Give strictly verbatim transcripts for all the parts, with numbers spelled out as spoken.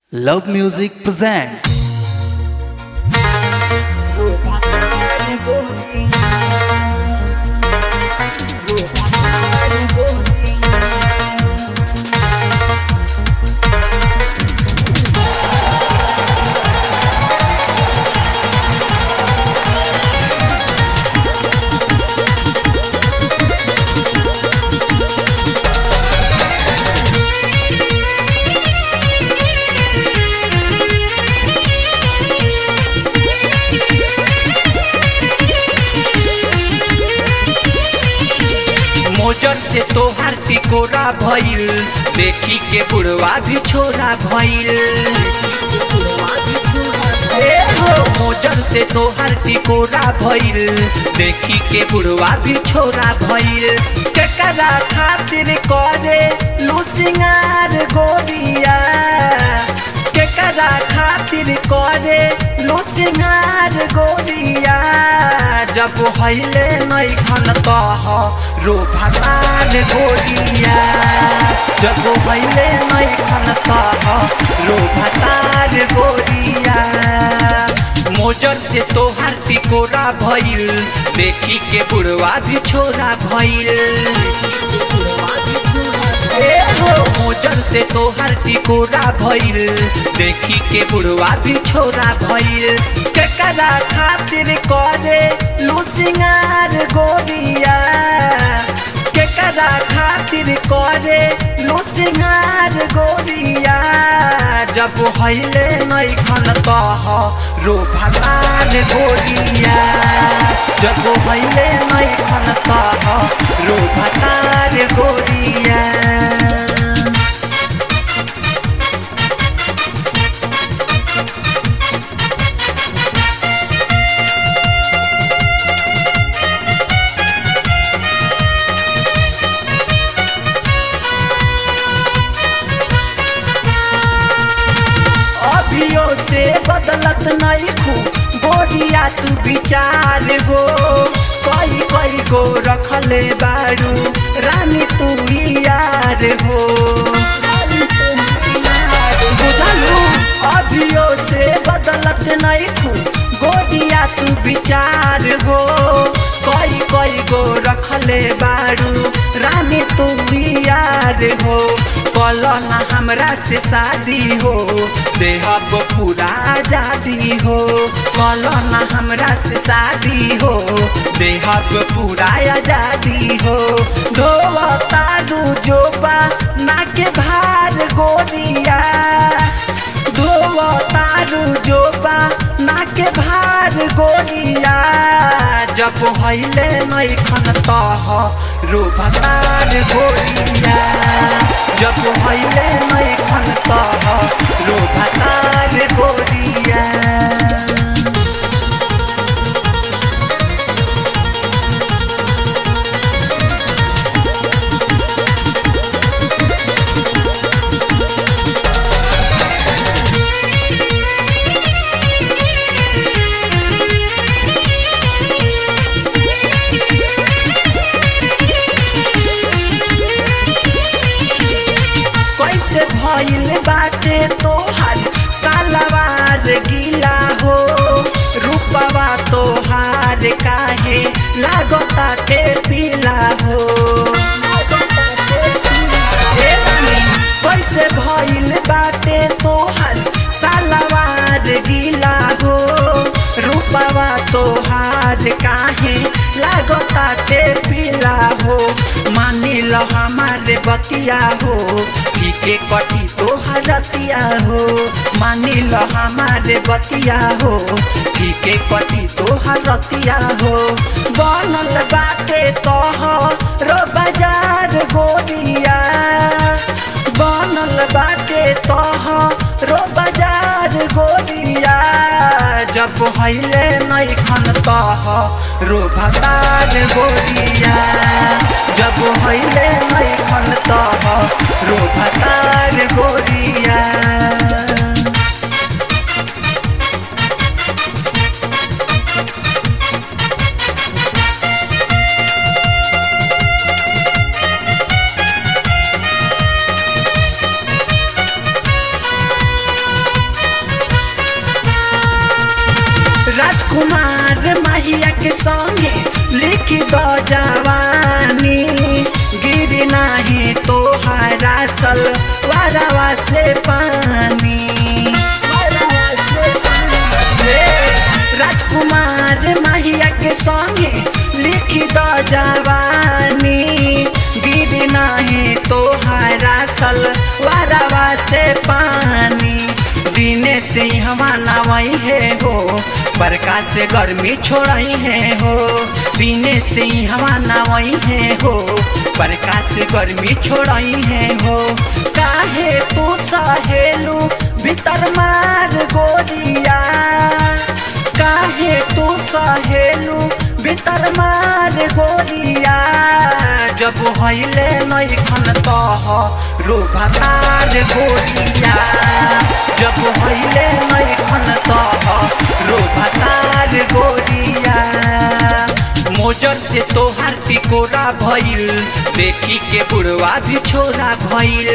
Love Music presents मोजर से तोहार टिकोरा भइल, देखी के बुढ़वा भी छोरा भइल। ए हो मोजर से तोहार टिकोरा भइल, देखी के बुढ़वा भी छोरा भइल। केकरा खातिर करे लू सिंगार गोरिया, केकरा खातिर करे लू सिंगार गोरिया। जब हईले नहीं खन तह रो भतार गोरिया, जब हईले नहीं खन तह रो भतार गोरिया। मोजर से तोहार टिकोरा भइल, देखी के बुढ़वा भी छोरा भइल। ए हो मोजर से तोहार टिकोरा भइल, देखी के बुढ़वा भी छोरा भइल। केकरा खातिर करे लू सिंगार गोरिया, केकरा खातिर करे लू सिंगार गोरिया। जब हईले नहीं खन तह रो भतार गोरिया, जब हईले नहीं खन तह रो भतार गोरिया। अभियो से बदलत नहीं खू गोरिया तू विचार हो। कई कई गो रखले बारू रानी तू यार हो। बुझलू अभियो से बदलत नहीं खू गोरिया तू विचार हो। कई कई गो रखले बारू रानी तू यार हो। कलो ना हमरा से शादी हो, देहब पूरा आजादी हो। कलो ना हमरा से शादी हो, देहब पूरा आजादी हो। धोवा तारू जोबा ना के भार गोरिया, धोवा तारू जोबा ना के भार गोरिया। जब हईले नहीं खन तह रो भतार गोरिया, जब हईले नहीं खन तह रो भतार गोरिया। कैसे भइल बाटे तोहार सालवार गीला हो। रूपवा तोहार काहे लागताटे पीला हो। कैसे भइल बाटे तोहार सालवार गीला हो। रूपवा तोहार काहे लागताटे पीला हो। मानी लो हमारे बतिया हो, ठीके कटी तोहार रतिया हो। मानी लो हमारे बतिया हो, ठीके कटी तोहार रतिया हो। बनल बाटे तोहरो बाजार गोरिया, बनल बाटे तोहरो बाजार गोरिया। जब हईले नहीं खन तह रो भतार गोरिया, जब हईले नहीं खन तह रो भतार गोरिया। के संगे लिखी दो जवानी गिरी नाही तो हरा सल वारावा से पानी वारावा से पानी राजकुमार माहिया के संगे लिखी दो जवानी गिरी नाही तो हरा सल वारावा से पानी दिने से हवा नवाई है हो बरका से गर्मी छोड़ाई है हो दिने से हवा नवाई है हो बरका से गर्मी छोड़ाई है हो काहे तू सहेलू भीतर मार गोरिया काहे तू सहेलू भीतर मार गोरिया जब हईले नहीं खन तह रो भतार गोरिया जब हईले नहीं खन तह रो भतार गोरिया मोजर से तोहार टिकोरा भइल देखी के बुढ़वा भी छोरा भइल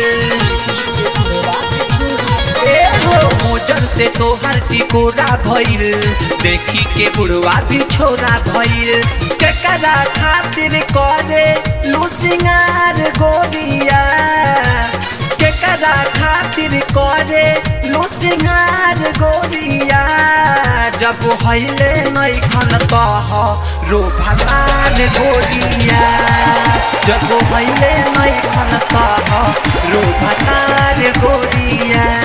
मोजर से तोहार टिकोरा भइल देखी के बुढ़वा भी छोरा भइल केकरा खातिर करे लू सिंगार गोरिया केकरा खातिर करे लू सिंगार गोरिया जब हईले नहीं खन तह रो भतार गोरिया जब हईले नहीं खन तह रो भतार गोरिया।